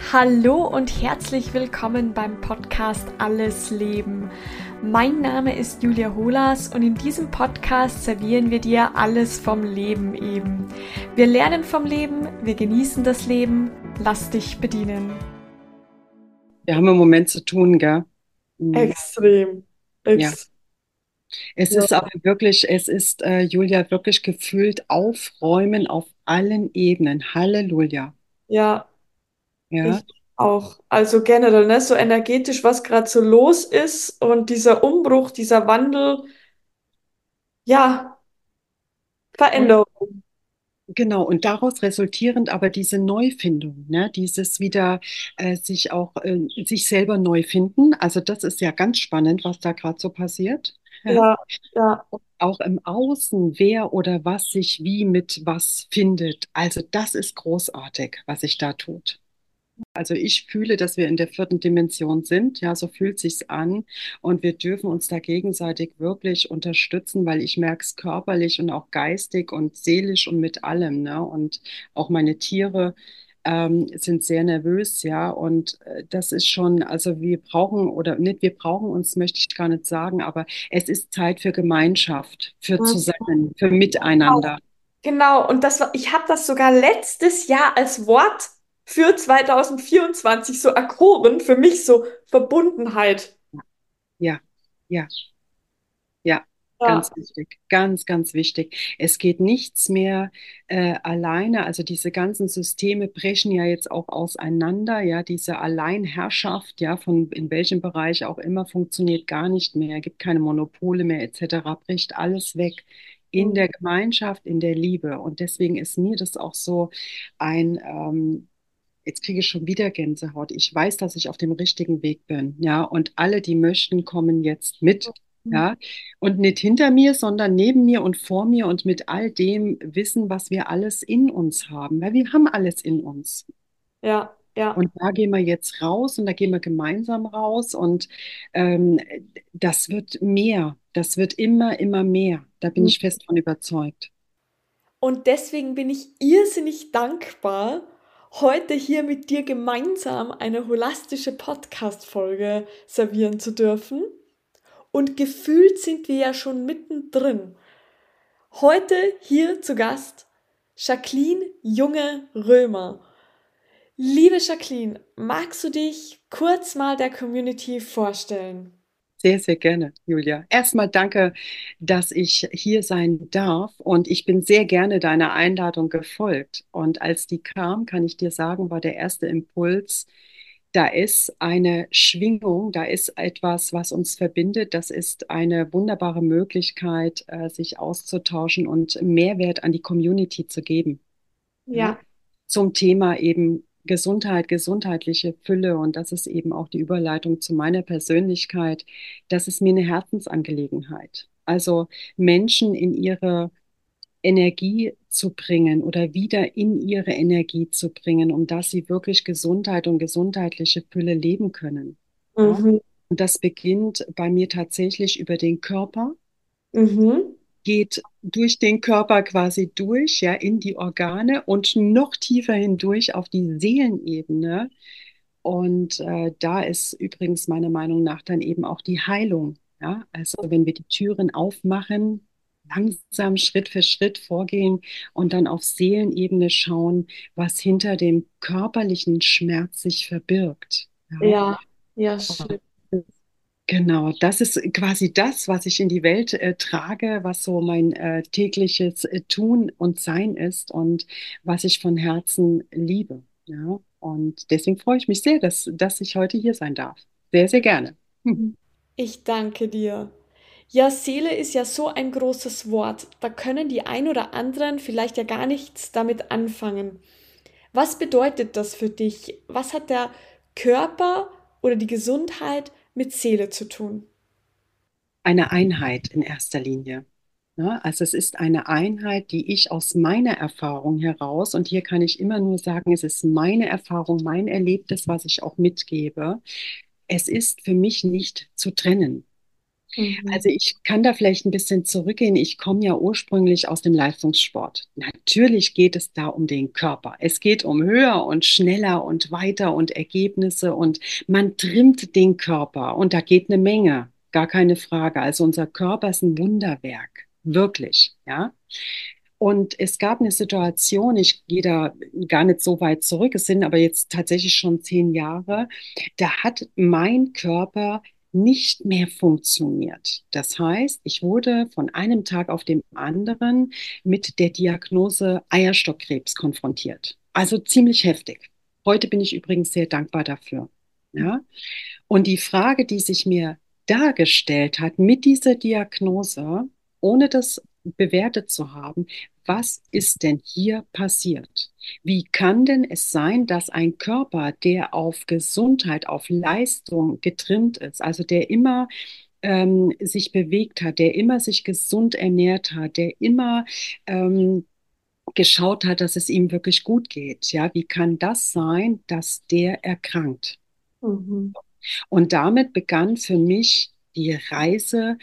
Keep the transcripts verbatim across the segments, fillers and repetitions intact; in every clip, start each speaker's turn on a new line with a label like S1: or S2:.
S1: Hallo und herzlich willkommen beim Podcast Alles Leben. Mein Name ist Julia Holas und in diesem Podcast servieren wir dir alles vom Leben eben. Wir lernen vom Leben, wir genießen das Leben. Lass dich bedienen.
S2: Wir haben im Moment zu tun, gell? Mhm.
S1: Extrem.
S2: Ja,
S1: Ex
S2: es
S1: ja.
S2: ist aber wirklich, es ist, äh, Julia, wirklich gefühlt Aufräumen auf allen Ebenen. Halleluja.
S1: Ja,
S2: Ja,
S1: ich auch. Also generell, ne, so energetisch, was gerade so los ist und dieser Umbruch, dieser Wandel, ja,
S2: und
S1: Veränderung.
S2: genau, und daraus resultierend aber diese Neufindung, ne? Dieses wieder äh, sich auch äh, sich selber neu finden. Also das ist ja ganz spannend, was da gerade so passiert. Ja.
S1: Ja, ja.
S2: Auch im Außen, wer oder was sich wie mit was findet. Also das ist großartig, was sich da tut. Also ich fühle, dass wir in der vierten Dimension sind. Ja, so fühlt sich's an. Und wir dürfen uns da gegenseitig wirklich unterstützen, weil ich merke es körperlich und auch geistig und seelisch und mit allem. Ne? Und auch meine Tiere ähm, sind sehr nervös, ja. Und äh, das ist schon, also wir brauchen, oder nicht, wir brauchen uns, möchte ich gar nicht sagen, aber es ist Zeit für Gemeinschaft, für zusammen, für Miteinander.
S1: Genau, und das war, ich habe das sogar letztes Jahr als Wort für zwanzig vierundzwanzig so erkoren, für mich so Verbundenheit.
S2: Ja, ja. Ja,
S1: Ja.
S2: ganz wichtig, ganz, ganz wichtig. Es geht nichts mehr äh, alleine. Also diese ganzen Systeme brechen ja jetzt auch auseinander. Ja, diese Alleinherrschaft, ja, von in welchem Bereich auch immer, funktioniert gar nicht mehr. Gibt keine Monopole mehr, et cetera. Bricht alles weg in
S1: Mhm.
S2: der Gemeinschaft, in der Liebe. Und deswegen ist mir das auch so ein ähm, Jetzt kriege ich schon wieder Gänsehaut. Ich weiß, dass ich auf dem richtigen Weg bin, ja. Und alle, die möchten, kommen jetzt mit, ja. Und nicht hinter mir, sondern neben mir und vor mir und mit all dem Wissen, was wir alles in uns haben, weil wir haben alles in uns.
S1: Ja, ja.
S2: Und da gehen wir jetzt raus und da gehen wir gemeinsam raus und ähm, das wird mehr. Das wird immer, immer mehr. Da bin ich fest von überzeugt.
S1: Und deswegen bin ich irrsinnig dankbar, heute hier mit dir gemeinsam eine holistische Podcast-Folge servieren zu dürfen. Und gefühlt sind wir ja schon mittendrin. Heute hier zu Gast Jacqueline Junge-Römer. Liebe Jacqueline, magst du dich kurz mal der Community vorstellen?
S2: Sehr, sehr gerne, Julia. Erstmal danke, dass ich hier sein darf und ich bin sehr gerne deiner Einladung gefolgt. Und als die kam, kann ich dir sagen, war der erste Impuls, da ist eine Schwingung, da ist etwas, was uns verbindet. Das ist eine wunderbare Möglichkeit, äh, sich auszutauschen und Mehrwert an die Community zu geben. Ja,
S1: Ja.
S2: zum Thema eben Gesundheit, gesundheitliche Fülle. Und das ist eben auch die Überleitung zu meiner Persönlichkeit. Das ist mir eine Herzensangelegenheit. Also Menschen in ihre Energie zu bringen oder wieder in ihre Energie zu bringen, um dass sie wirklich Gesundheit und gesundheitliche Fülle leben können. Ja?
S1: Mhm.
S2: Und das beginnt bei mir tatsächlich über den Körper,
S1: Mhm.
S2: geht durch den Körper quasi durch, ja, in die Organe und noch tiefer hindurch auf die Seelenebene. Und äh, da ist übrigens meiner Meinung nach dann eben auch die Heilung. Ja, also wenn wir die Türen aufmachen, langsam Schritt für Schritt vorgehen und dann auf Seelenebene schauen, was hinter dem körperlichen Schmerz sich verbirgt. Ja.
S1: Ja, ja, schön.
S2: Genau, das ist quasi das, was ich in die Welt äh, trage, was so mein äh, tägliches äh, Tun und Sein ist und was ich von Herzen liebe. Ja, und deswegen freue ich mich sehr, dass, dass ich heute hier sein darf. Sehr, sehr gerne. Hm.
S1: Ich danke dir. Ja, Seele ist ja so ein großes Wort. Da können die ein oder anderen vielleicht ja gar nichts damit anfangen. Was bedeutet das für dich? Was hat der Körper oder die Gesundheit mit Seele zu tun?
S2: Eine Einheit in erster Linie. Ja, also es ist eine Einheit, die ich aus meiner Erfahrung heraus, und hier kann ich immer nur sagen, es ist meine Erfahrung, mein Erlebtes, was ich auch mitgebe. Es ist für mich nicht zu trennen.
S1: Mhm.
S2: Also ich kann da vielleicht ein bisschen zurückgehen. Ich komme ja ursprünglich aus dem Leistungssport. Natürlich geht es da um den Körper. Es geht um höher und schneller und weiter und Ergebnisse und man trimmt den Körper und da geht eine Menge, gar keine Frage. Also unser Körper ist ein Wunderwerk, wirklich, ja. Und es gab eine Situation, ich gehe da gar nicht so weit zurück, es sind aber jetzt tatsächlich schon zehn Jahre, da hat mein Körper nicht mehr funktioniert. Das heißt, ich wurde von einem Tag auf den anderen mit der Diagnose Eierstockkrebs konfrontiert. Also ziemlich heftig. Heute bin ich übrigens sehr dankbar dafür. Ja? Und die Frage, die sich mir dargestellt hat mit dieser Diagnose, ohne das bewertet zu haben, was ist denn hier passiert? Wie kann denn es sein, dass ein Körper, der auf Gesundheit, auf Leistung getrimmt ist, also der immer ähm, sich bewegt hat, der immer sich gesund ernährt hat, der immer ähm, geschaut hat, dass es ihm wirklich gut geht, ja, wie kann das sein, dass der erkrankt?
S1: Mhm.
S2: Und damit begann für mich die Reise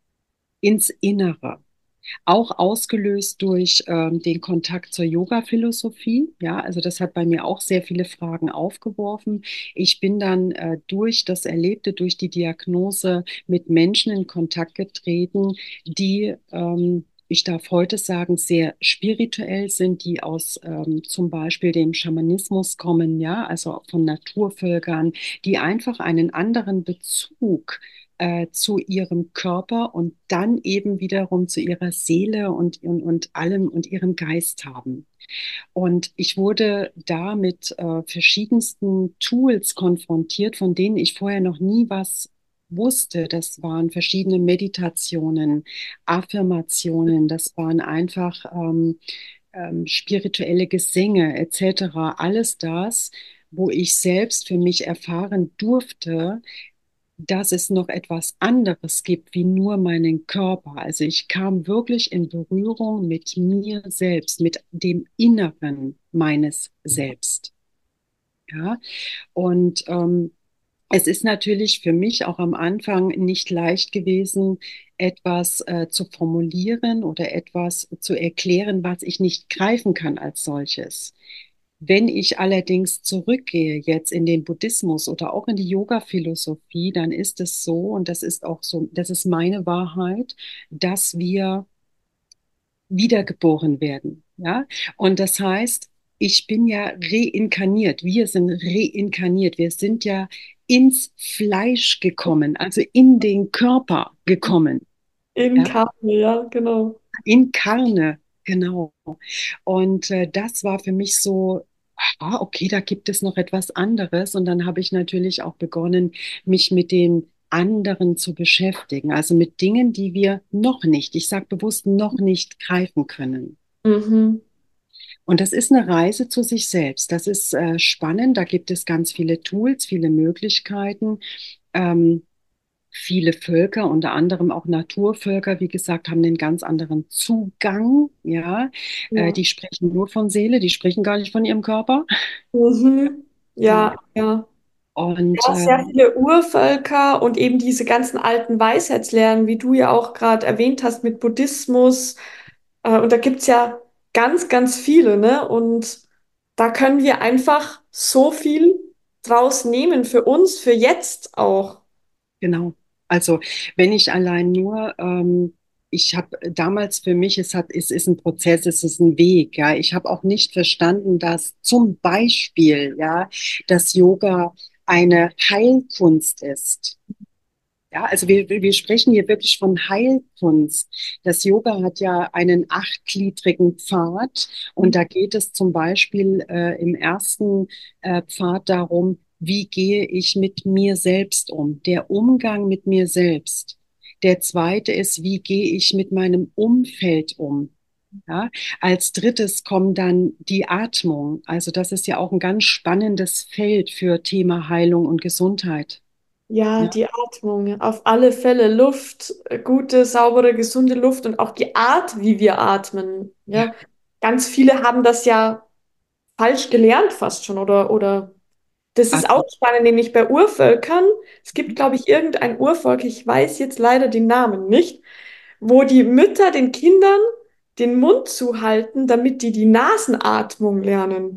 S2: ins Innere, auch ausgelöst durch ähm, den Kontakt zur Yoga-Philosophie. Ja, also das hat bei mir auch sehr viele Fragen aufgeworfen. Ich bin dann äh, durch das Erlebte, durch die Diagnose mit Menschen in Kontakt getreten, die ähm, ich darf heute sagen, sehr spirituell sind, die aus ähm, zum Beispiel dem Schamanismus kommen, ja, also von Naturvölkern, die einfach einen anderen Bezug äh, zu ihrem Körper und dann eben wiederum zu ihrer Seele und, und, und allem und ihrem Geist haben. Und ich wurde da mit äh, verschiedensten Tools konfrontiert, von denen ich vorher noch nie was wusste. Das waren verschiedene Meditationen, Affirmationen, das waren einfach ähm, ähm, spirituelle Gesänge et cetera. Alles das, wo ich selbst für mich erfahren durfte, dass es noch etwas anderes gibt wie nur meinen Körper. Also ich kam wirklich in Berührung mit mir selbst, mit dem Inneren meines Selbst. Ja, und ähm, es ist natürlich für mich auch am Anfang nicht leicht gewesen, etwas äh, zu formulieren oder etwas zu erklären, was ich nicht greifen kann als solches. Wenn ich allerdings zurückgehe jetzt in den Buddhismus oder auch in die Yoga-Philosophie, dann ist es so, und das ist auch so, das ist meine Wahrheit, dass wir wiedergeboren werden. Ja? Und das heißt, ich bin ja reinkarniert. Wir sind reinkarniert. Wir sind ja ins Fleisch gekommen, also in den Körper gekommen.
S1: In
S2: Ja?
S1: Karne, ja, genau.
S2: In Karne, genau. Und äh, das war für mich so, ah, okay, da gibt es noch etwas anderes. Und dann habe ich natürlich auch begonnen, mich mit den anderen zu beschäftigen, also mit Dingen, die wir noch nicht, ich sage bewusst, noch nicht greifen können.
S1: Mhm.
S2: Und das ist eine Reise zu sich selbst. Das ist äh, spannend. Da gibt es ganz viele Tools, viele Möglichkeiten. Ähm, Viele Völker, unter anderem auch Naturvölker, wie gesagt, haben einen ganz anderen Zugang. Ja, äh,
S1: Ja.
S2: die sprechen nur von Seele, die sprechen gar nicht von ihrem Körper.
S1: Mhm.
S2: Ja.
S1: Ja, ja.
S2: Und
S1: Ja, sehr
S2: ähm,
S1: viele Urvölker und eben diese ganzen alten Weisheitslehren, wie du ja auch gerade erwähnt hast mit Buddhismus. Äh, und da gibt es ja ganz, ganz viele, ne? Und da können wir einfach so viel draus nehmen für uns, für jetzt auch.
S2: genau. Also wenn ich allein nur, ähm, ich habe damals für mich, es hat, es ist ein Prozess, es ist ein Weg, ja. Ich habe auch nicht verstanden, dass zum Beispiel, ja, dass Yoga eine Heilkunst ist. Ja, also wir, wir sprechen hier wirklich von Heilkunst. Das Yoga hat ja einen achtgliedrigen Pfad und da geht es zum Beispiel äh, im ersten äh, Pfad darum, wie gehe ich mit mir selbst um? Der Umgang mit mir selbst. Der zweite ist, wie gehe ich mit meinem Umfeld um? Ja, als drittes kommt dann die Atmung. Also das ist ja auch ein ganz spannendes Feld für Thema Heilung und Gesundheit.
S1: Ja,
S2: Ja,
S1: die Atmung, auf alle Fälle Luft, äh, gute, saubere, gesunde Luft und auch die Art, wie wir atmen.
S2: ja,
S1: Ja, ganz viele haben das ja falsch gelernt fast schon oder, oder Das ist auch
S2: Atmen.
S1: spannend, nämlich bei Urvölkern. Es gibt,
S2: Mhm.
S1: glaube ich, irgendein Urvolk, ich weiß jetzt leider den Namen nicht, wo die Mütter den Kindern den Mund zuhalten, damit die die Nasenatmung lernen.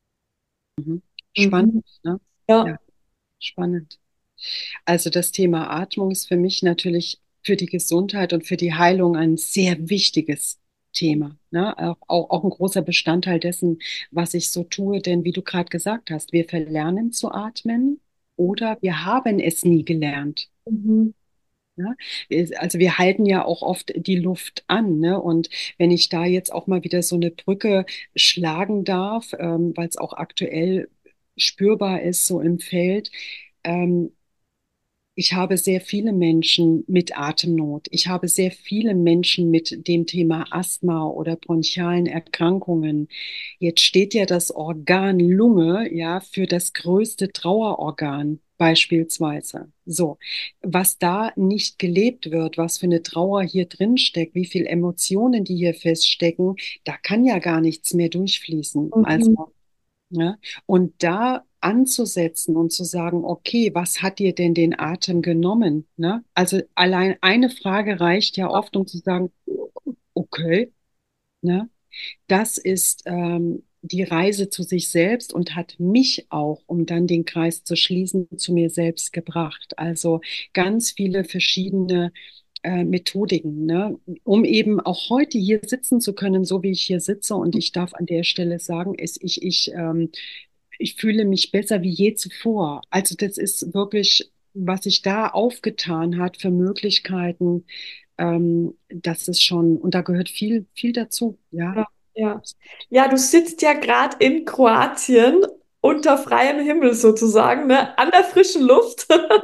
S2: Mhm. Spannend,
S1: Mhm.
S2: ne? Ja,
S1: Ja.
S2: spannend. Also das Thema Atmung ist für mich natürlich für die Gesundheit und für die Heilung ein sehr wichtiges Thema. Ne? Auch, auch, auch ein großer Bestandteil dessen, was ich so tue. Denn wie du gerade gesagt hast, wir verlernen zu atmen oder wir haben es nie gelernt.
S1: Mhm.
S2: Ne? Wir- Also wir halten ja auch oft die Luft an. Ne? Und wenn ich da jetzt auch mal wieder so eine Brücke schlagen darf, ähm, weil es auch aktuell spürbar ist, so im Feld. Ähm, Ich habe sehr viele Menschen mit Atemnot. Ich habe sehr viele Menschen mit dem Thema Asthma oder bronchialen Erkrankungen. Jetzt steht ja das Organ Lunge ja für das größte Trauerorgan beispielsweise. So, was da nicht gelebt wird, was für eine Trauer hier drin steckt, wie viele Emotionen, die hier feststecken, da kann ja gar nichts mehr durchfließen.
S1: Mhm.
S2: Also ja, und da anzusetzen und zu sagen, okay, was hat dir denn den Atem genommen? Ne? Also allein eine Frage reicht ja oft, um zu sagen, okay, ne? Das ist ähm, die Reise zu sich selbst und hat mich auch, um dann den Kreis zu schließen, zu mir selbst gebracht. Also ganz viele verschiedene äh, Methodiken, ne? Um eben auch heute hier sitzen zu können, so wie ich hier sitze. Und ich darf an der Stelle sagen, ist ich, ich, ähm, ich fühle mich besser wie je zuvor. Also das ist wirklich, was sich da aufgetan hat für Möglichkeiten, ähm, das ist schon, und da gehört viel, viel dazu, ja.
S1: Ja, ja. Ja, du sitzt ja gerade in Kroatien unter freiem Himmel sozusagen, ne? An der frischen Luft.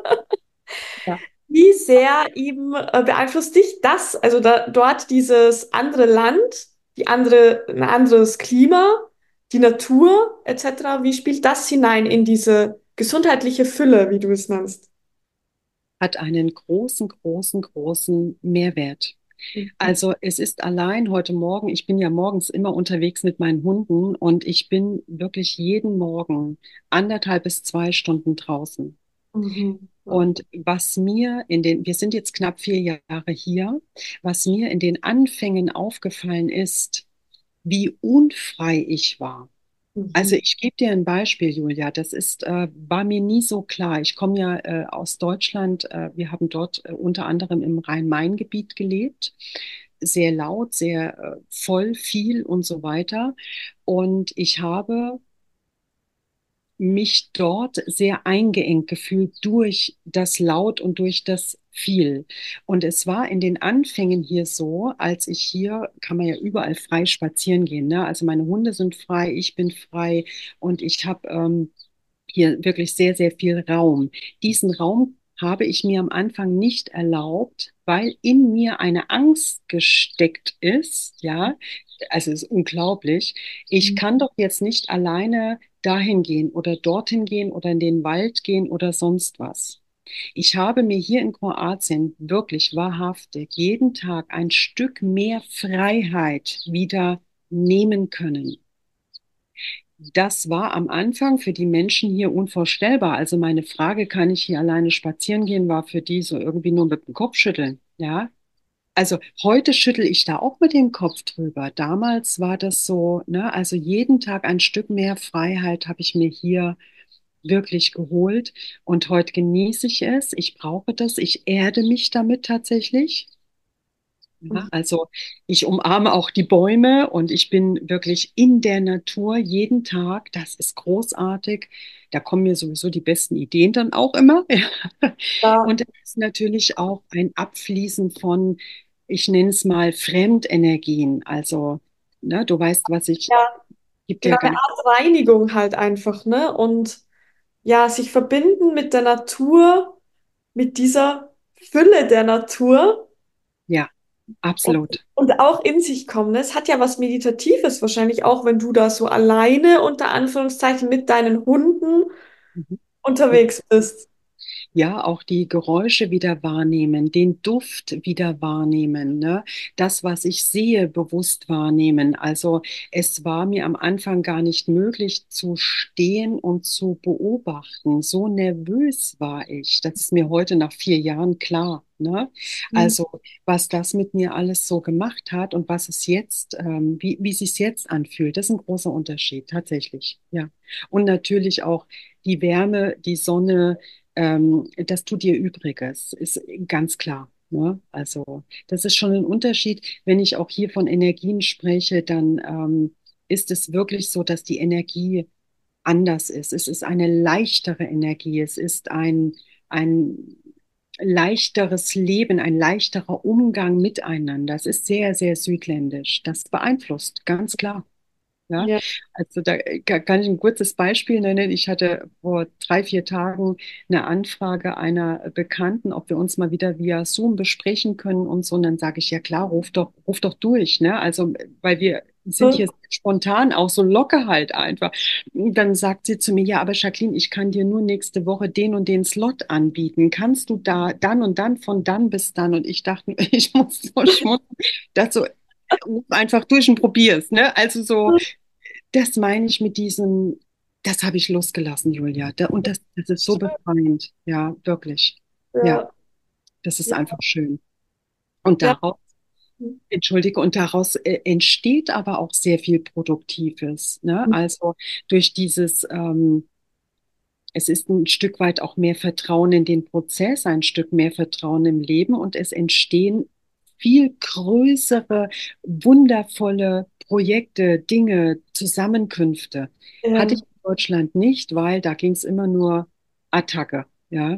S2: Ja.
S1: Wie sehr eben äh, beeinflusst dich das, also da, dort dieses andere Land, die andere, ein anderes Klima, die Natur et cetera. Wie spielt das hinein in diese gesundheitliche Fülle, wie du es nennst?
S2: Hat einen großen, großen, großen Mehrwert.
S1: Mhm.
S2: Also es ist allein heute Morgen, ich bin ja morgens immer unterwegs mit meinen Hunden und ich bin wirklich jeden Morgen anderthalb bis zwei Stunden draußen.
S1: Mhm. Ja.
S2: Und was mir in den, wir sind jetzt knapp vier Jahre hier, was mir in den Anfängen aufgefallen ist, wie unfrei ich war. Also
S1: Mhm.
S2: ich gebe dir ein Beispiel, Julia. Das ist, äh, war mir nie so klar. Ich komme ja äh, aus Deutschland. Äh, wir haben dort äh, unter anderem im Rhein-Main-Gebiet gelebt. Sehr laut, sehr äh, voll, viel und so weiter. Und ich habe mich dort sehr eingeengt gefühlt durch das Laut und durch das viel. Und es war in den Anfängen hier so, als ich hier, kann man ja überall frei spazieren gehen, ne? Also meine Hunde sind frei, ich bin frei und ich habe ähm, hier wirklich sehr, sehr viel Raum. Diesen Raum habe ich mir am Anfang nicht erlaubt, weil in mir eine Angst gesteckt ist, ja. Also es ist unglaublich. Ich kann doch jetzt nicht alleine dahin gehen oder dorthin gehen oder in den Wald gehen oder sonst was. Ich habe mir hier in Kroatien wirklich wahrhaftig jeden Tag ein Stück mehr Freiheit wieder nehmen können. Das war am Anfang für die Menschen hier unvorstellbar. Also meine Frage, kann ich hier alleine spazieren gehen, war für die so irgendwie nur mit dem Kopf schütteln. Ja, also heute schüttel ich da auch mit dem Kopf drüber. Damals war das so, ne, also jeden Tag ein Stück mehr Freiheit habe ich mir hier wirklich geholt und heute genieße ich es. Ich brauche das. Ich erde mich damit tatsächlich. Ja,
S1: Mhm.
S2: also ich umarme auch die Bäume und ich bin wirklich in der Natur jeden Tag. Das ist großartig. Da kommen mir sowieso die besten Ideen dann auch immer.
S1: Ja,
S2: Und es ist natürlich auch ein Abfließen von, ich nenne es mal Fremdenergien. Also, ne, du weißt, was ich,
S1: ja,
S2: gibt ja
S1: genau, eine
S2: gar
S1: Art Reinigung halt einfach, ne? Und ja, sich verbinden mit der Natur, mit dieser Fülle der Natur
S2: ja,
S1: und,
S2: absolut.
S1: und auch in sich kommen. Ne? Es hat ja was Meditatives wahrscheinlich auch, wenn du da so alleine unter Anführungszeichen mit deinen Hunden
S2: Mhm.
S1: unterwegs bist.
S2: Ja, auch die Geräusche wieder wahrnehmen, den Duft wieder wahrnehmen, ne? Das, was ich sehe, bewusst wahrnehmen. Also es war mir am Anfang gar nicht möglich zu stehen und zu beobachten. So nervös war ich. Das ist mir heute nach vier Jahren klar, ne?
S1: Mhm.
S2: Also was das mit mir alles so gemacht hat und was es jetzt, ähm, wie, wie es sich jetzt anfühlt, das ist ein großer Unterschied, tatsächlich, ja. Und natürlich auch die Wärme, die Sonne, ähm, das tut ihr Übriges, ist ganz klar. Ne? Also das ist schon ein Unterschied. Wenn ich auch hier von Energien spreche, dann ähm, ist es wirklich so, dass die Energie anders ist. Es ist eine leichtere Energie. Es ist ein, ein leichteres Leben, ein leichterer Umgang miteinander. Es ist sehr, sehr südländisch. Das beeinflusst, ganz klar. Ja,
S1: Ja.
S2: also da ka- kann ich ein kurzes Beispiel nennen. Ich hatte vor drei, vier Tagen eine Anfrage einer Bekannten, ob wir uns mal wieder via Zoom besprechen können und so. Und dann sage ich, ja klar, ruf doch, ruf doch durch, ne? Also, weil wir sind hier spontan, auch so locker halt einfach. Und dann sagt sie zu mir, ja, aber Jacqueline, ich kann dir nur nächste Woche den und den Slot anbieten. Kannst du da dann und dann von dann bis dann? Und ich dachte, ich muss so schmunzeln, dass so, ruf einfach durch und probier's, ne? Also so, das meine ich mit diesem, das habe ich losgelassen, Julia. Da, und das, das ist so befreiend. Ja, wirklich. Ja,
S1: Ja,
S2: das ist
S1: ja,
S2: einfach schön. Und
S1: ja.
S2: daraus, entschuldige, und daraus äh, entsteht aber auch sehr viel Produktives. Ne? Also durch dieses, ähm, es ist ein Stück weit auch mehr Vertrauen in den Prozess, ein Stück mehr Vertrauen im Leben und es entstehen viel größere, wundervolle Projekte, Dinge, Zusammenkünfte. Hatte ich
S1: Ähm,
S2: in Deutschland nicht, weil da ging es immer nur Attacke. Ja,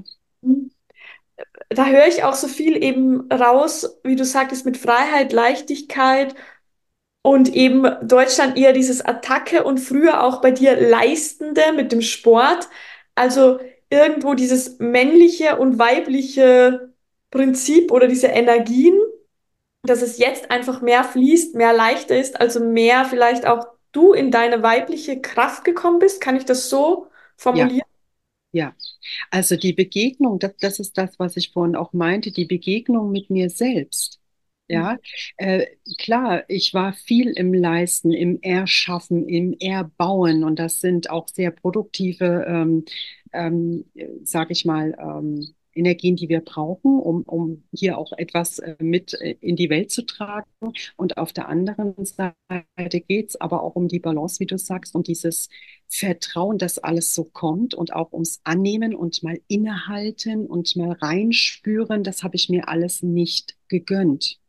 S1: Da höre ich auch so viel eben raus, wie du sagtest, mit Freiheit, Leichtigkeit und eben Deutschland eher dieses Attacke und früher auch bei dir Leistende mit dem Sport. Also irgendwo dieses männliche und weibliche Prinzip oder diese Energien, dass es jetzt einfach mehr fließt, mehr leichter ist, also mehr vielleicht auch du in deine weibliche Kraft gekommen bist. Kann ich das so
S2: ja,
S1: formulieren?
S2: ja. Also die Begegnung, das, das ist das, was ich vorhin auch meinte, die Begegnung mit mir selbst. Ja, äh, klar, ich war viel im Leisten, im Erschaffen, im Erbauen und das sind auch sehr produktive, ähm, ähm, sage ich mal, ähm, Energien, die wir brauchen, um, um hier auch etwas äh, mit äh, in die Welt zu tragen. Und auf der anderen Seite geht es aber auch um die Balance, wie du sagst, um dieses Vertrauen, dass alles so kommt und auch ums Annehmen und mal innehalten und mal reinspüren, das habe ich mir alles nicht gegönnt.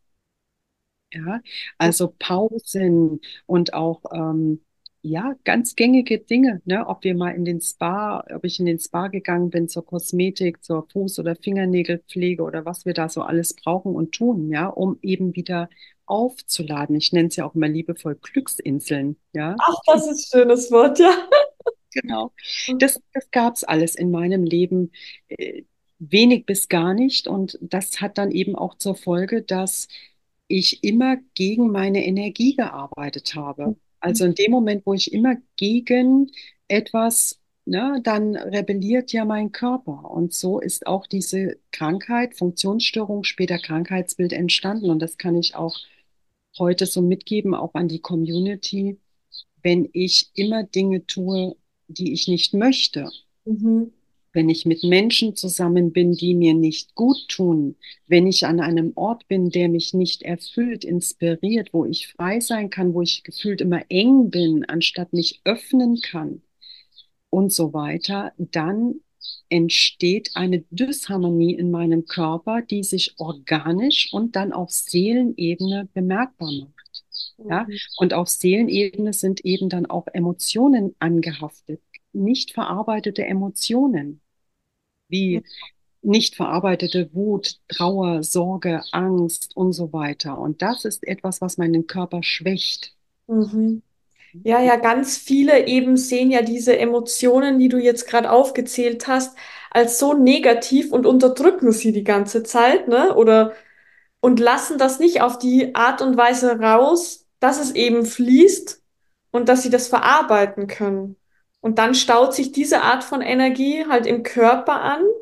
S2: Ja, also Pausen und auch ähm, ja, ganz gängige Dinge, ne? Ob wir mal in den Spa, ob ich in den Spa gegangen bin zur Kosmetik, zur Fuß- oder Fingernägelpflege oder was wir da so alles brauchen und tun, ja, um eben wieder aufzuladen. Ich nenne es ja auch immer liebevoll Glücksinseln, ja.
S1: Ach, das ist ein schönes Wort, ja.
S2: Genau. Das, das gab es alles in meinem Leben, äh, wenig bis gar nicht. Und das hat dann eben auch zur Folge, dass ich immer gegen meine Energie gearbeitet habe. Also in dem Moment, wo ich immer gegen etwas, ne, dann rebelliert ja mein Körper. Und so ist auch diese Krankheit, Funktionsstörung, später Krankheitsbild entstanden. Und das kann ich auch heute so mitgeben, auch an die Community, wenn ich immer Dinge tue, die ich nicht möchte,
S1: Mhm.
S2: wenn ich mit Menschen zusammen bin, die mir nicht gut tun, wenn ich an einem Ort bin, der mich nicht erfüllt, inspiriert, wo ich frei sein kann, wo ich gefühlt immer eng bin, anstatt mich öffnen kann und so weiter, dann entsteht eine Dysharmonie in meinem Körper, die sich organisch und dann auf Seelenebene bemerkbar macht. Ja?
S1: Mhm.
S2: Und auf Seelenebene sind eben dann auch Emotionen angehaftet, nicht verarbeitete Emotionen, wie nicht verarbeitete Wut, Trauer, Sorge, Angst und so weiter. Und das ist etwas, was meinen Körper schwächt.
S1: Mhm. Ja, ja, ganz viele eben sehen ja diese Emotionen, die du jetzt gerade aufgezählt hast, als so negativ und unterdrücken sie die ganze Zeit, ne? Oder und lassen das nicht auf die Art und Weise raus, dass es eben fließt und dass sie das verarbeiten können. Und dann staut sich diese Art von Energie halt im Körper an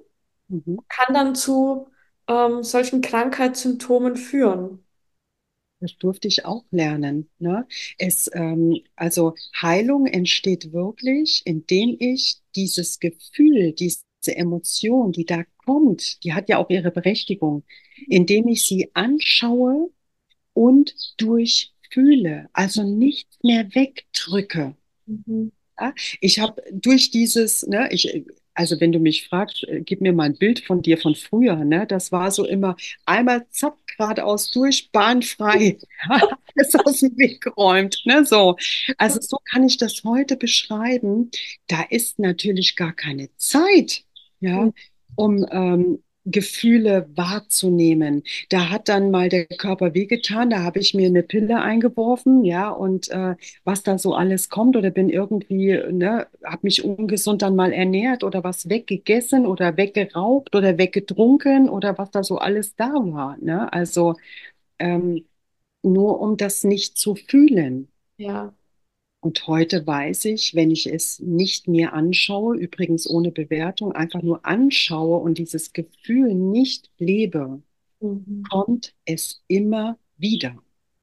S2: Mhm.
S1: kann dann zu ähm, solchen Krankheitssymptomen führen.
S2: Das durfte ich auch lernen. Ne? Es, ähm, also Heilung entsteht wirklich, indem ich dieses Gefühl, diese Emotion, die da kommt, die hat ja auch ihre Berechtigung, indem ich sie anschaue und durchfühle, also nicht mehr wegdrücke.
S1: Mhm.
S2: Ja, ich habe durch dieses, ne, ich, also wenn du mich fragst, äh, gib mir mal ein Bild von dir von früher, ne, das war so immer einmal zack, geradeaus durch, bahnfrei, alles aus dem Weg geräumt, ne, so. Also so kann ich das heute beschreiben. Da ist natürlich gar keine Zeit, ja, um ähm, Gefühle wahrzunehmen. Da hat dann mal der Körper wehgetan, da habe ich mir eine Pille eingeworfen, ja, und äh, was da so alles kommt oder bin irgendwie, ne, habe mich ungesund dann mal ernährt oder was weggegessen oder weggeraucht oder weggetrunken oder was da so alles da war, ne? Also ähm, nur um das nicht zu fühlen.
S1: Ja.
S2: Und heute weiß ich, wenn ich es nicht mir anschaue, übrigens ohne Bewertung, einfach nur anschaue und dieses Gefühl nicht lebe,
S1: Mhm.
S2: kommt es immer wieder.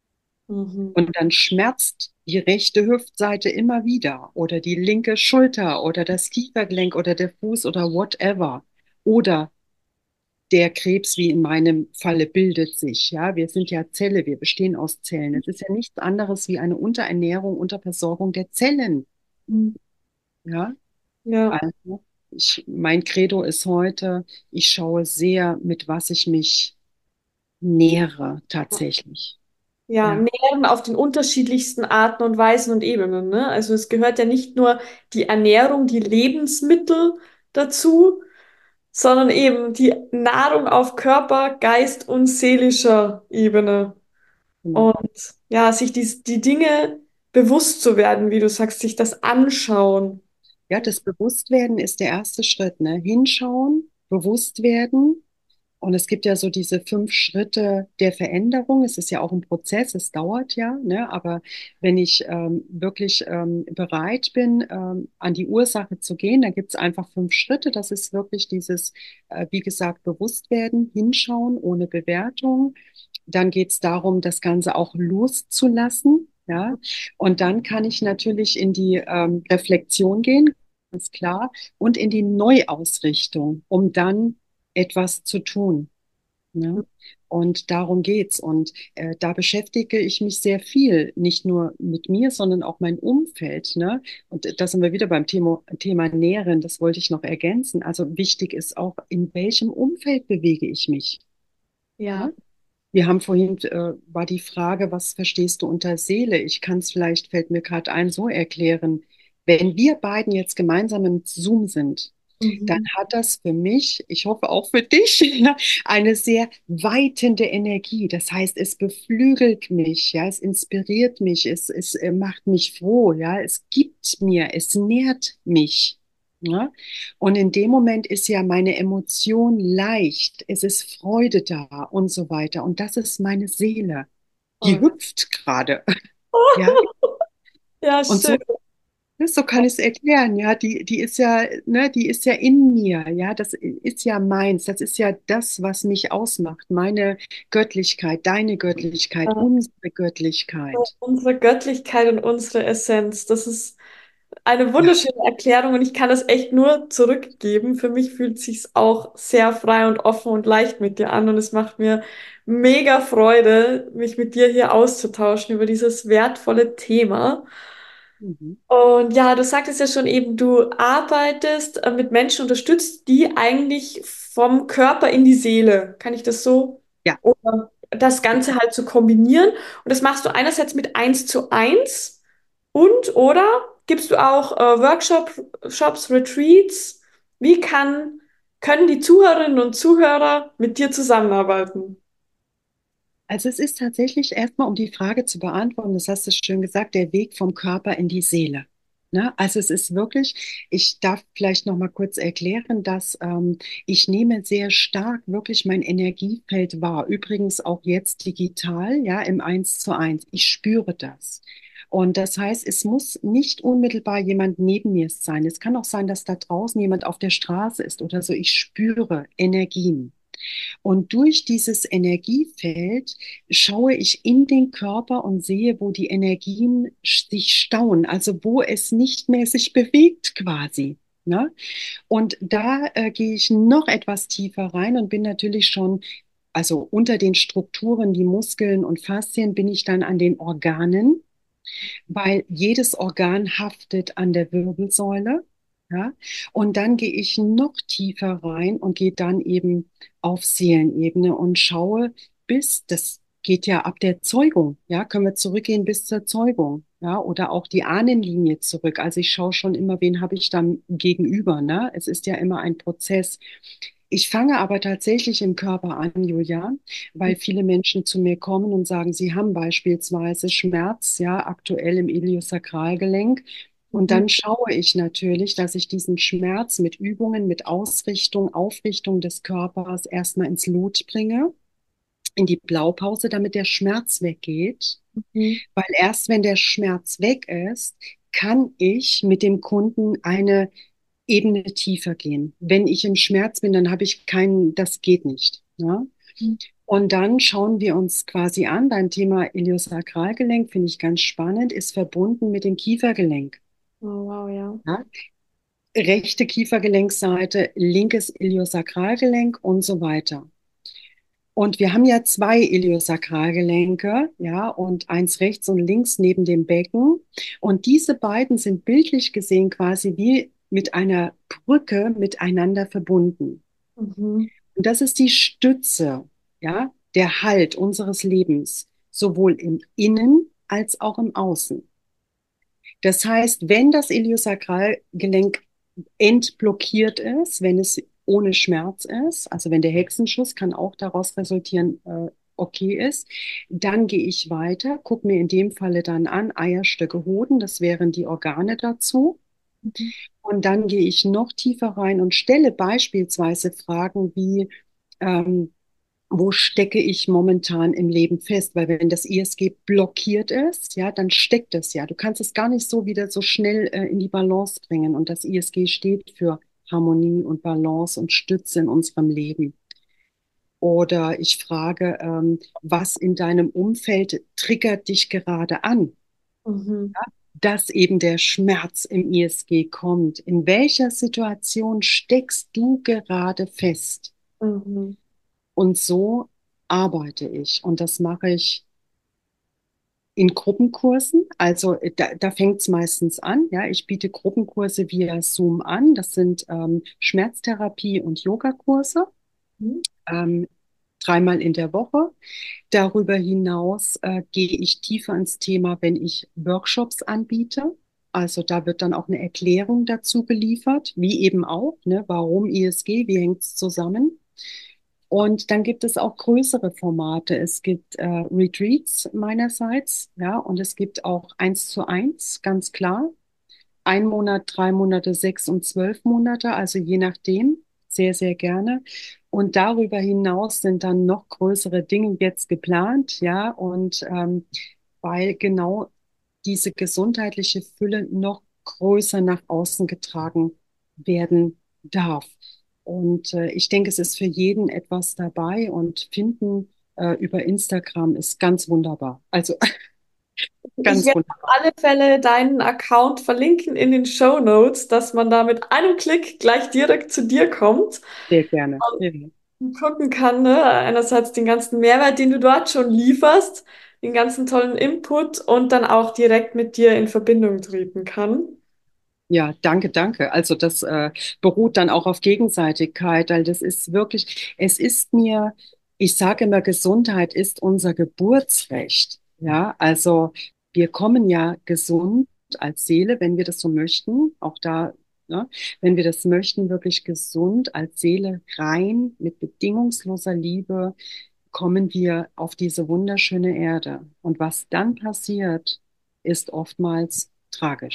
S1: Mhm.
S2: Und dann schmerzt die rechte Hüftseite immer wieder oder die linke Schulter oder das Kiefergelenk oder der Fuß oder whatever. Oder der Krebs, wie in meinem Falle, bildet sich. Ja, wir sind ja Zelle, wir bestehen aus Zellen. Es ist ja nichts anderes wie eine Unterernährung, Unterversorgung der Zellen.
S1: Mhm.
S2: Ja,
S1: Ja.
S2: also ich, mein Credo ist heute, ich schaue sehr, mit was ich mich nähere tatsächlich.
S1: Ja,
S2: Ja.
S1: Nähren auf den unterschiedlichsten Arten und Weisen und Ebenen, ne? Also es gehört ja nicht nur die Ernährung, die Lebensmittel dazu, sondern eben die Nahrung auf Körper, Geist und seelischer Ebene.
S2: Genau.
S1: Und ja, sich die, die Dinge bewusst zu werden, wie du sagst, sich das anschauen.
S2: Ja, das Bewusstwerden ist der erste Schritt, ne? Hinschauen, bewusst werden. Und es gibt ja so diese fünf Schritte der Veränderung. Es ist ja auch ein Prozess, es dauert ja, ne? Aber wenn ich ähm, wirklich ähm, bereit bin, ähm, an die Ursache zu gehen, dann gibt es einfach fünf Schritte. Das ist wirklich dieses, äh, wie gesagt, Bewusstwerden, hinschauen ohne Bewertung. Dann geht es darum, das Ganze auch loszulassen. Ja, und dann kann ich natürlich in die ähm, Reflexion gehen, ganz klar, und in die Neuausrichtung, um dann etwas zu tun. Ne? Und darum geht's. Und äh, da beschäftige ich mich sehr viel, nicht nur mit mir, sondern auch mein Umfeld. Ne? Und da sind wir wieder beim Thema, Thema Nähren, das wollte ich noch ergänzen. Also wichtig ist auch, in welchem Umfeld bewege ich mich.
S1: Ja.
S2: Ne? Wir haben vorhin, äh, war die Frage, was verstehst du unter Seele? Ich kann es vielleicht, fällt mir gerade ein, so erklären. Wenn wir beiden jetzt gemeinsam im Zoom sind, dann
S1: Mhm.
S2: hat das für mich, ich hoffe auch für dich, ja, eine sehr weitende Energie. Das heißt, es beflügelt mich, ja, es inspiriert mich, es, es äh, macht mich froh, ja, es gibt mir, es nährt mich. Ja? Und in dem Moment ist ja meine Emotion leicht, es ist Freude da und so weiter. Und das ist meine Seele. Die
S1: Oh.
S2: hüpft gerade, ja.
S1: Ja,
S2: Und
S1: schön.
S2: so Ne, so kann ich es erklären, ja. Die, die ist ja, ne, die ist ja in mir, ja. Das ist ja meins. Das ist ja das, was mich ausmacht. Meine Göttlichkeit, deine Göttlichkeit, unsere Göttlichkeit.
S1: Unsere Göttlichkeit und unsere Essenz. Das ist eine
S2: Ja.
S1: wunderschöne Erklärung und ich kann das echt nur zurückgeben. Für mich fühlt sich's auch sehr frei und offen und leicht mit dir an und es macht mir mega Freude, mich mit dir hier auszutauschen über dieses wertvolle Thema.
S2: Mhm.
S1: Und ja, du sagtest ja schon eben, du arbeitest äh, mit Menschen, unterstützt die eigentlich vom Körper in die Seele. Kann ich das so?
S2: Ja.
S1: Oder das Ganze halt zu kombinieren. Und das machst du einerseits mit eins zu eins und oder gibst du auch äh, Workshop, Shops, Retreats? Wie kann, können die Zuhörerinnen und Zuhörer mit dir zusammenarbeiten?
S2: Also es ist tatsächlich erstmal, um die Frage zu beantworten, das hast du schön gesagt, der Weg vom Körper in die Seele. Ne? Also es ist wirklich, ich darf vielleicht noch mal kurz erklären, dass ähm, ich nehme sehr stark wirklich mein Energiefeld wahr. Übrigens auch jetzt digital, ja, im Eins zu eins. Ich spüre das. Und das heißt, es muss nicht unmittelbar jemand neben mir sein. Es kann auch sein, dass da draußen jemand auf der Straße ist oder so. Ich spüre Energien. Und durch dieses Energiefeld schaue ich in den Körper und sehe, wo die Energien sich stauen, also wo es nicht mehr sich bewegt quasi. Ne? Und da äh, gehe ich noch etwas tiefer rein und bin natürlich schon, also unter den Strukturen, die Muskeln und Faszien, bin ich dann an den Organen, weil jedes Organ haftet an der Wirbelsäule. Ja? Und dann gehe ich noch tiefer rein und gehe dann eben auf Seelenebene und schaue bis, das geht ja ab der Zeugung, ja, können wir zurückgehen bis zur Zeugung, ja, oder auch die Ahnenlinie zurück. Also ich schaue schon immer, wen habe ich dann gegenüber, ne? Es ist ja immer ein Prozess. Ich fange aber tatsächlich im Körper an, Julia, weil viele Menschen zu mir kommen und sagen, sie haben beispielsweise Schmerz, ja, aktuell im Iliosakralgelenk. Und
S1: Mhm.
S2: dann schaue ich natürlich, dass ich diesen Schmerz mit Übungen, mit Ausrichtung, Aufrichtung des Körpers erstmal ins Lot bringe, in die Blaupause, damit der Schmerz weggeht.
S1: Mhm.
S2: Weil erst wenn der Schmerz weg ist, kann ich mit dem Kunden eine Ebene tiefer gehen. Wenn ich im Schmerz bin, dann habe ich keinen, das geht nicht. Ja? Und dann schauen wir uns quasi an, beim Thema Iliosakralgelenk, finde ich ganz spannend, ist verbunden mit dem Kiefergelenk.
S1: Oh, wow, ja.
S2: Ja? Rechte Kiefergelenkseite, linkes Iliosakralgelenk und so weiter. Und wir haben ja zwei Iliosakralgelenke, ja, und eins rechts und links neben dem Becken. Und diese beiden sind bildlich gesehen quasi wie mit einer Brücke miteinander verbunden.
S1: Mhm.
S2: Und das ist die Stütze, ja, der Halt unseres Lebens, sowohl im Innen als auch im Außen. Das heißt, wenn das Iliosakralgelenk entblockiert ist, wenn es ohne Schmerz ist, also wenn der Hexenschuss kann auch daraus resultieren, äh, okay ist, dann gehe ich weiter, gucke mir in dem Falle dann an Eierstöcke, Hoden, das wären die Organe dazu.
S1: Mhm.
S2: Und dann gehe ich noch tiefer rein und stelle beispielsweise Fragen wie, ähm, wo stecke ich momentan im Leben fest? Weil wenn das I S G blockiert ist, ja, dann steckt es ja. Du kannst es gar nicht so wieder so schnell äh, in die Balance bringen. Und das I S G steht für Harmonie und Balance und Stütze in unserem Leben. Oder ich frage, ähm, was in deinem Umfeld triggert dich gerade an,
S1: Mhm.
S2: dass eben der Schmerz im I S G kommt? In welcher Situation steckst du gerade fest?
S1: Mhm.
S2: Und so arbeite ich. Und das mache ich in Gruppenkursen. Also äh, da, da fängt es meistens an. Ja, ich biete Gruppenkurse via Zoom an. Das sind ähm, Schmerztherapie- und Yogakurse,
S1: Mhm.
S2: ähm, dreimal in der Woche. Darüber hinaus äh, gehe ich tiefer ins Thema, wenn ich Workshops anbiete. Also da wird dann auch eine Erklärung dazu geliefert, wie eben auch, ne, warum I S G, wie hängt es zusammen. Und dann gibt es auch größere Formate. Es gibt äh, Retreats meinerseits, ja, und es gibt auch eins zu eins, ganz klar. Ein Monat, drei Monate, sechs und zwölf Monate, also je nachdem, sehr, sehr gerne. Und darüber hinaus sind dann noch größere Dinge jetzt geplant, ja, und ähm, weil genau diese gesundheitliche Fülle noch größer nach außen getragen werden darf. Und äh, ich denke, es ist für jeden etwas dabei und finden äh, über Instagram ist ganz wunderbar. Also
S1: Ich
S2: ganz
S1: werde auf
S2: wunderbar.
S1: alle Fälle deinen Account verlinken in den Show Notes, dass man da mit einem Klick gleich direkt zu dir kommt
S2: Sehr gerne. Ja.
S1: und gucken kann, ne? Einerseits den ganzen Mehrwert, den du dort schon lieferst, den ganzen tollen Input und dann auch direkt mit dir in Verbindung treten kann.
S2: Ja, danke, danke. Also das äh, beruht dann auch auf Gegenseitigkeit, weil das ist wirklich, es ist mir, ich sage immer, Gesundheit ist unser Geburtsrecht. Ja, also wir kommen ja gesund als Seele, wenn wir das so möchten, auch da, ne, wenn wir das möchten, wirklich gesund als Seele rein mit bedingungsloser Liebe, kommen wir auf diese wunderschöne Erde. Und was dann passiert, ist oftmals tragisch.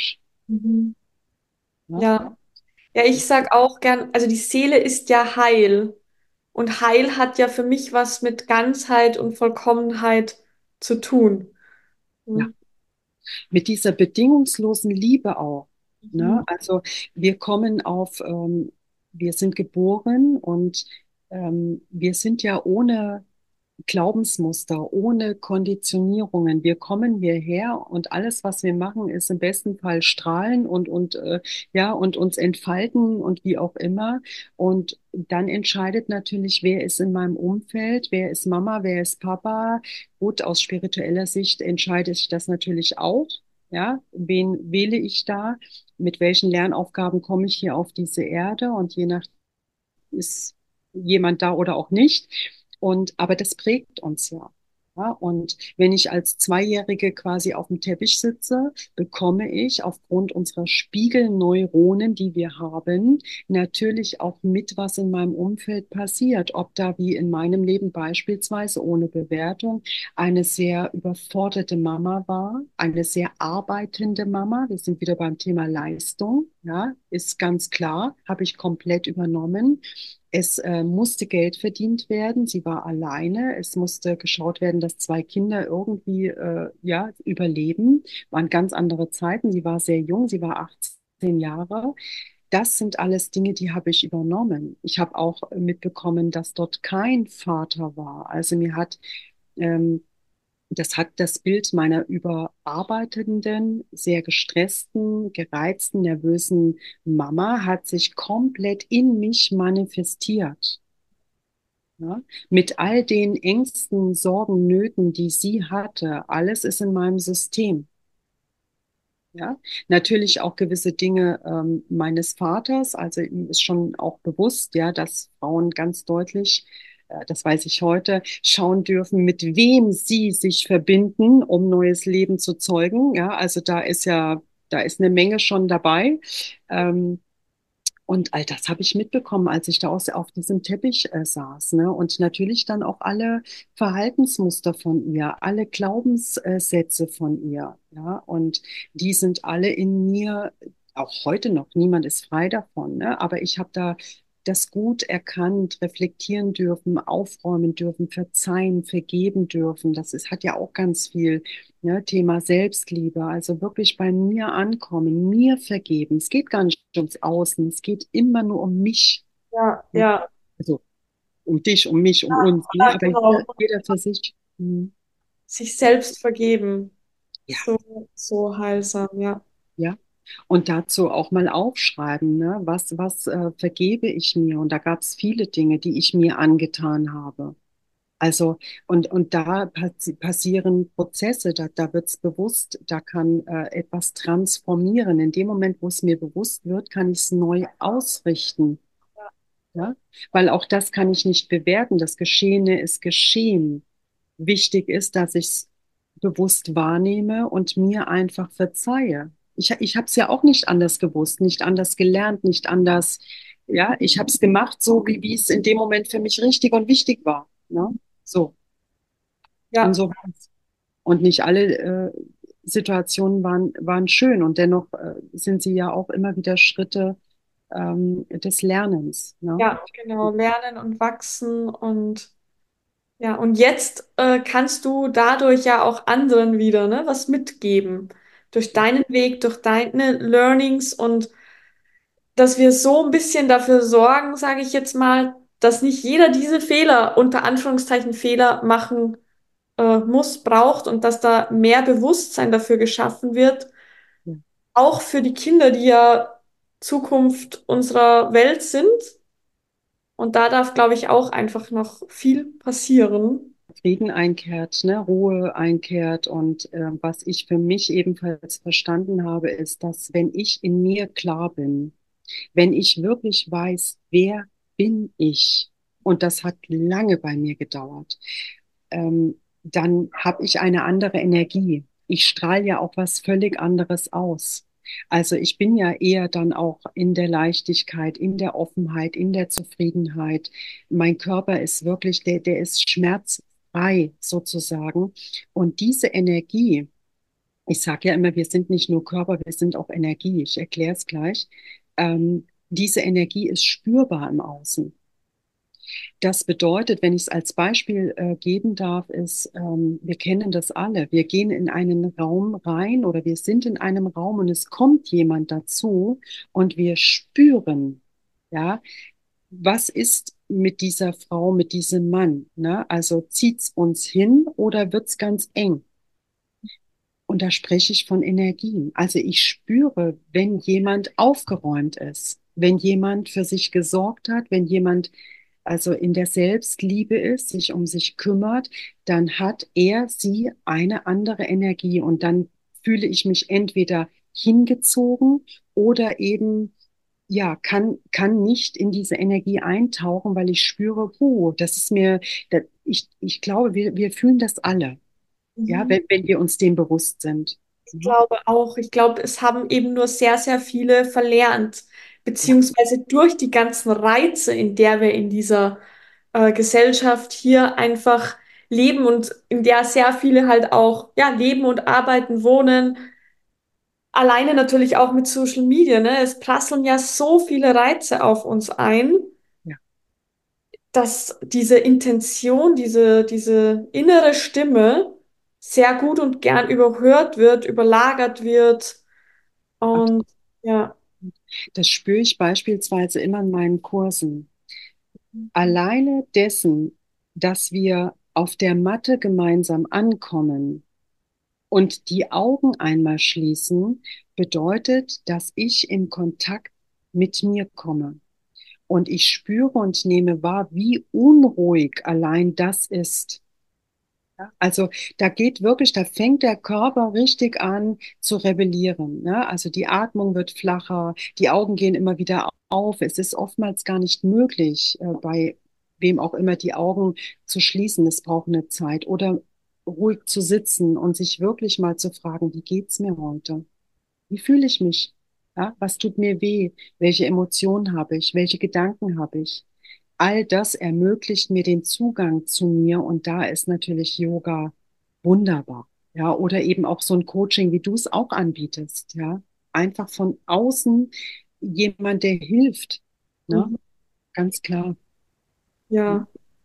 S1: Mhm.
S2: Ne?
S1: Ja. Ja, ich sag auch gern, also die Seele ist ja heil. Und Heil hat ja für mich was mit Ganzheit und Vollkommenheit zu tun.
S2: Ja.
S1: Mhm.
S2: Mit dieser bedingungslosen Liebe auch. Ne?
S1: Mhm.
S2: Also wir kommen auf, ähm, wir sind geboren und ähm, wir sind ja ohne Glaubensmuster, ohne Konditionierungen. Wir kommen hierher und alles, was wir machen, ist im besten Fall strahlen und, und, äh, ja, und uns entfalten und wie auch immer. Und dann entscheidet natürlich, wer ist in meinem Umfeld, wer ist Mama, wer ist Papa. Gut, aus spiritueller Sicht entscheide ich das natürlich auch. Ja, wen wähle ich da? Mit welchen Lernaufgaben komme ich hier auf diese Erde? Und je nach ist jemand da oder auch nicht. Und, aber das prägt uns ja. Ja, und wenn ich als Zweijährige quasi auf dem Teppich sitze, bekomme ich aufgrund unserer Spiegelneuronen, die wir haben, natürlich auch mit, was in meinem Umfeld passiert. Ob da wie in meinem Leben beispielsweise ohne Bewertung eine sehr überforderte Mama war, eine sehr arbeitende Mama. Wir sind wieder beim Thema Leistung, ja, ist ganz klar, habe ich komplett übernommen. Es äh, musste Geld verdient werden. Sie war alleine. Es musste geschaut werden, dass zwei Kinder irgendwie äh, ja, überleben. Waren ganz andere Zeiten. Sie war sehr jung. Sie war achtzehn Jahre. Das sind alles Dinge, die habe ich übernommen. Ich habe auch mitbekommen, dass dort kein Vater war. Also mir hat ähm, das hat das Bild meiner überarbeitenden, sehr gestressten, gereizten, nervösen Mama hat sich komplett in mich manifestiert. Ja? Mit all den Ängsten, Sorgen, Nöten, die sie hatte, alles ist in meinem System. Ja, natürlich auch gewisse Dinge ähm, meines Vaters. Also ihm ist schon auch bewusst, ja, dass Frauen ganz deutlich, äh, das weiß ich heute, schauen dürfen, mit wem sie sich verbinden, um neues Leben zu zeugen. Ja, also da ist ja, da ist eine Menge schon dabei. Ähm, und all das habe ich mitbekommen, als ich da aus, auf diesem Teppich äh, saß. Ne? Und natürlich dann auch alle Verhaltensmuster von ihr, alle Glaubenssätze von ihr. Ja? Und die sind alle in mir, auch heute noch. Niemand ist frei davon. Ne? Aber ich habe da das gut erkannt, reflektieren dürfen, aufräumen dürfen, verzeihen, vergeben dürfen. Das ist, hat ja auch ganz viel, ne, Thema Selbstliebe, also wirklich bei mir ankommen, mir vergeben. Es geht gar nicht ums Außen, es geht immer nur um mich.
S1: Ja,
S2: Ne?
S1: ja,
S2: Also um dich, um mich, um uns, ne?
S1: ja,
S2: Aber jeder,
S1: genau.
S2: jeder für sich. Hm.
S1: Sich selbst vergeben.
S2: Ja,
S1: So, so heilsam, ja.
S2: ja. Und dazu auch mal aufschreiben, ne? Was, was äh, vergebe ich mir? Und da gab es viele Dinge, die ich mir angetan habe. Also, und, und da passi passieren Prozesse, da, da wird es bewusst, da kann äh, etwas transformieren. In dem Moment, wo es mir bewusst wird, kann ich es neu ausrichten. Ja? Weil auch das kann ich nicht bewerten. Das Geschehene ist geschehen. Wichtig ist, dass ich es bewusst wahrnehme und mir einfach verzeihe. Ich, ich habe es ja auch nicht anders gewusst, nicht anders gelernt, nicht anders. Ja, ich habe es gemacht, so wie, wie es in dem Moment für mich richtig und wichtig war. Ne? So. Und
S1: Ja,
S2: so war's. Und nicht alle äh, Situationen waren, waren schön. Und dennoch äh, sind sie ja auch immer wieder Schritte ähm, des Lernens. Ne?
S1: ja, genau. Lernen und wachsen und ja, und jetzt äh, kannst du dadurch ja auch anderen wieder, ne, was mitgeben. Durch deinen Weg, durch deine Learnings und dass wir so ein bisschen dafür sorgen, sage ich jetzt mal, dass nicht jeder diese Fehler, unter Anführungszeichen Fehler machen äh, muss, braucht und dass da mehr Bewusstsein dafür geschaffen wird,
S2: Ja.
S1: auch für die Kinder, die ja Zukunft unserer Welt sind. Und da darf, glaube ich, auch einfach noch viel passieren.
S2: Frieden einkehrt, ne? Ruhe einkehrt. Und äh, was ich für mich ebenfalls verstanden habe, ist, dass wenn ich in mir klar bin, wenn ich wirklich weiß, wer bin ich, und das hat lange bei mir gedauert, ähm, dann habe ich eine andere Energie. Ich strahle ja auch was völlig anderes aus. Also ich bin ja eher dann auch in der Leichtigkeit, in der Offenheit, in der Zufriedenheit. Mein Körper ist wirklich, der, der ist schmerzfrei sozusagen. Und diese Energie, Ich sage ja immer, wir sind nicht nur Körper, wir sind auch Energie. Ich erkläre es gleich. Ähm, diese Energie ist spürbar im Außen. Das bedeutet, wenn ich es als Beispiel äh, geben darf, ist, ähm, wir kennen das alle. Wir gehen in einen Raum rein oder wir sind in einem Raum und es kommt jemand dazu und wir spüren, ja, was ist mit dieser Frau, mit diesem Mann, ne? Also zieht's uns hin oder wird's ganz eng? Und da spreche ich von Energien. Also ich spüre, wenn jemand aufgeräumt ist, wenn jemand für sich gesorgt hat, wenn jemand also in der Selbstliebe ist, sich um sich kümmert, dann hat er, sie eine andere Energie und dann fühle ich mich entweder hingezogen oder eben ja, kann, kann nicht in diese Energie eintauchen, weil ich spüre, oh, das ist mir, das, ich, ich glaube, wir, wir fühlen das alle, ja,
S1: Mhm.
S2: wenn, wenn wir uns dem bewusst sind.
S1: Ich
S2: Mhm.
S1: glaube auch. Ich glaube, es haben eben nur sehr, sehr viele verlernt,
S2: Ja,
S1: beziehungsweise durch die ganzen Reize, in der wir in dieser äh, Gesellschaft hier einfach leben und in der sehr viele halt auch ja, leben und arbeiten, wohnen. Alleine natürlich auch mit Social Media, ne? Es prasseln ja so viele Reize auf uns ein,
S2: ja,
S1: dass diese Intention, diese, diese innere Stimme sehr gut und gern überhört wird, überlagert wird. Und
S2: absolut.
S1: ja.
S2: Das spüre ich beispielsweise immer in meinen Kursen. Alleine dessen, dass wir auf der Matte gemeinsam ankommen und die Augen einmal schließen, bedeutet, dass ich in Kontakt mit mir komme. Und ich spüre und nehme wahr, wie unruhig allein das ist. Ja, also da geht wirklich, da fängt der Körper richtig an zu rebellieren. Ne? Also die Atmung wird flacher, die Augen gehen immer wieder auf. Es ist oftmals gar nicht möglich, äh, bei wem auch immer die Augen zu schließen. Es braucht eine Zeit. Oder ruhig zu sitzen und sich wirklich mal zu fragen, wie geht's mir heute? Wie fühle ich mich? Ja, was tut mir weh? Welche Emotionen habe ich? Welche Gedanken habe ich? All das ermöglicht mir den Zugang zu mir und da ist natürlich Yoga wunderbar. Ja, oder eben auch so ein Coaching, wie du es auch anbietest. Ja, einfach von außen jemand, der hilft. Ne?
S1: Mhm.
S2: Ganz klar. Ne?
S1: Ja,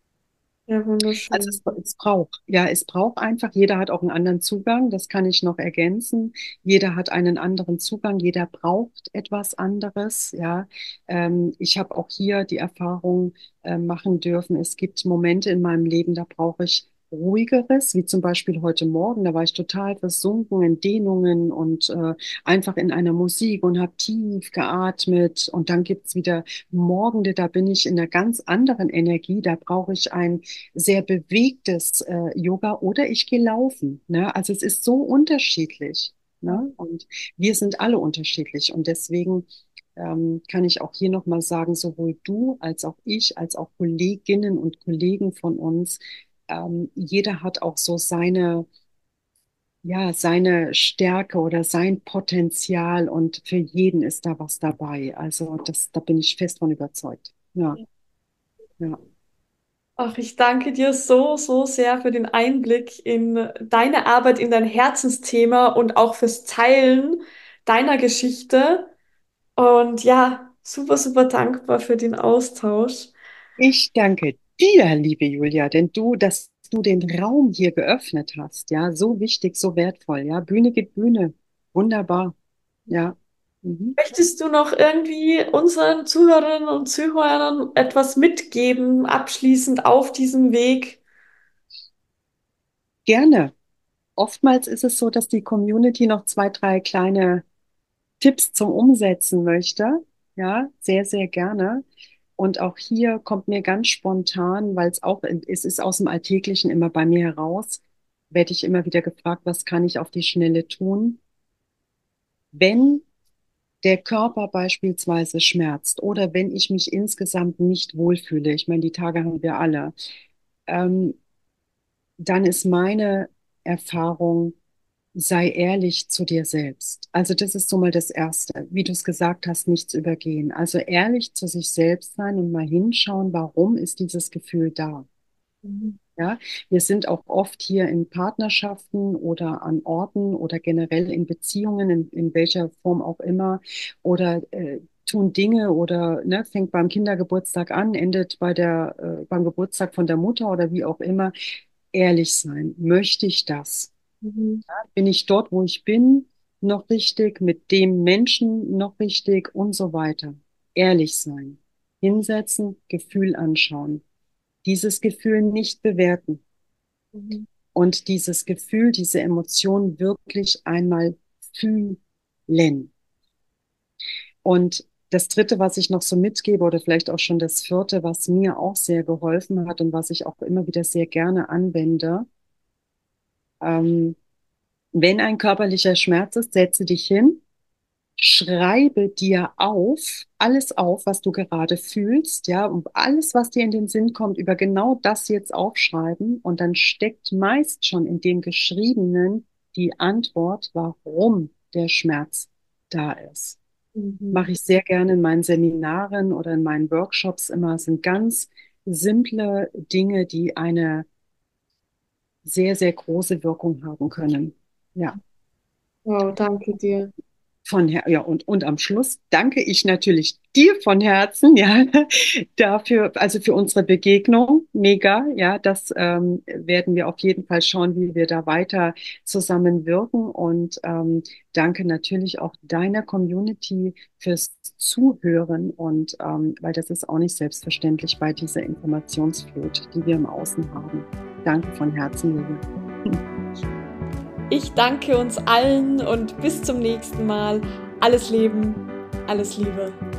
S1: ja,
S2: Also
S1: wunderschön.
S2: es, es braucht, ja, es braucht einfach, jeder hat auch einen anderen Zugang, das kann ich noch ergänzen. Jeder hat einen anderen Zugang, jeder braucht etwas anderes, ja. Ähm, ich habe auch hier die Erfahrung äh, machen dürfen, es gibt Momente in meinem Leben, da brauche ich Ruhigeres, wie zum Beispiel heute Morgen, da war ich total versunken in Dehnungen und äh, einfach in einer Musik und habe tief geatmet und dann gibt's wieder Morgende, da bin ich in einer ganz anderen Energie, da brauche ich ein sehr bewegtes äh, Yoga oder ich gehe laufen. Ne? Also es ist so unterschiedlich. Ne? Und wir sind alle unterschiedlich. Und deswegen ähm, kann ich auch hier nochmal sagen, sowohl du als auch ich, als auch Kolleginnen und Kollegen von uns, ähm, jeder hat auch so seine, ja, seine Stärke oder sein Potenzial und für jeden ist da was dabei. Also das, da bin ich fest von überzeugt. Ja, ja.
S1: Ach, ich danke dir so, so sehr für den Einblick in deine Arbeit, in dein Herzensthema und auch fürs Teilen deiner Geschichte. Und ja, super, super dankbar für den Austausch.
S2: Ich danke dir, liebe Julia, denn du, dass du den Raum hier geöffnet hast, ja, so wichtig, so wertvoll, ja, Bühne gibt Bühne, wunderbar, ja, mhm.
S1: Möchtest du noch irgendwie unseren Zuhörerinnen und Zuhörern etwas mitgeben, abschließend auf diesem Weg?
S2: Gerne. Oftmals ist es so, dass die Community noch zwei, drei kleine Tipps zum Umsetzen möchte, ja, sehr, sehr gerne. Und auch hier kommt mir ganz spontan, weil es auch, es ist aus dem Alltäglichen immer bei mir heraus, werde ich immer wieder gefragt, was kann ich auf die Schnelle tun? Wenn der Körper beispielsweise schmerzt oder wenn ich mich insgesamt nicht wohlfühle, ich meine, die Tage haben wir alle, ähm, dann ist meine Erfahrung, sei ehrlich zu dir selbst. Also das ist so mal das Erste. Wie du es gesagt hast, nichts übergehen. Also ehrlich zu sich selbst sein und mal hinschauen, warum ist dieses Gefühl da? Ja, wir sind auch oft hier in Partnerschaften oder an Orten oder generell in Beziehungen, in, in welcher Form auch immer, oder äh, tun Dinge oder ne, fängt beim Kindergeburtstag an, endet bei der, äh, beim Geburtstag von der Mutter oder wie auch immer. Ehrlich sein, möchte ich das?
S1: Mhm.
S2: Bin ich dort, wo ich bin, noch richtig, mit dem Menschen noch richtig und so weiter? Ehrlich sein, hinsetzen, Gefühl anschauen, dieses Gefühl nicht bewerten
S1: Mhm.
S2: und dieses Gefühl, diese Emotion wirklich einmal fühlen. Und das Dritte, was ich noch so mitgebe, oder vielleicht auch schon das Vierte, was mir auch sehr geholfen hat und was ich auch immer wieder sehr gerne anwende, ähm, wenn ein körperlicher Schmerz ist, setze dich hin, schreibe dir auf, alles auf, was du gerade fühlst, ja, und alles, was dir in den Sinn kommt, über genau das jetzt aufschreiben. Und dann steckt meist schon in dem Geschriebenen die Antwort, warum der Schmerz da ist.
S1: Mhm.
S2: Mache ich sehr gerne in meinen Seminaren oder in meinen Workshops immer. Es sind ganz simple Dinge, die eine sehr, sehr große Wirkung haben können. Ja.
S1: Wow, danke dir.
S2: Von Her ja, und, und am Schluss danke ich natürlich dir von Herzen, ja, dafür, also für unsere Begegnung. Mega, ja, das ähm, werden wir auf jeden Fall schauen, wie wir da weiter zusammenwirken. Und ähm, danke natürlich auch deiner Community fürs Zuhören und ähm, weil das ist auch nicht selbstverständlich bei dieser Informationsflut, die wir im Außen haben. Danke von Herzen, Liebe.
S1: Ich danke uns allen und bis zum nächsten Mal. Alles Leben, alles Liebe.